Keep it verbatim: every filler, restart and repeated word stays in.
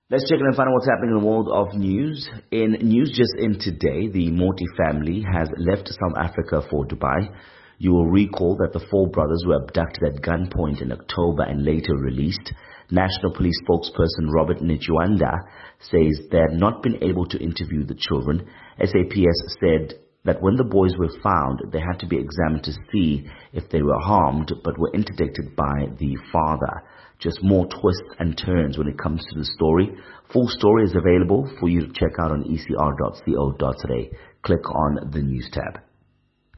Let's check in and find out what's happening in the world of news. In news just in today, the Morty family has left South Africa for Dubai. You will recall that the four brothers were abducted at gunpoint in October and later released. National Police spokesperson Robert Nchiwanda says they had not been able to interview the children. S A P S said that when the boys were found, they had to be examined to see if they were harmed, but were interdicted by the father. Just more twists and turns when it comes to the story. Full story is available for you to check out on e c r dot co dot za. Click on the news tab.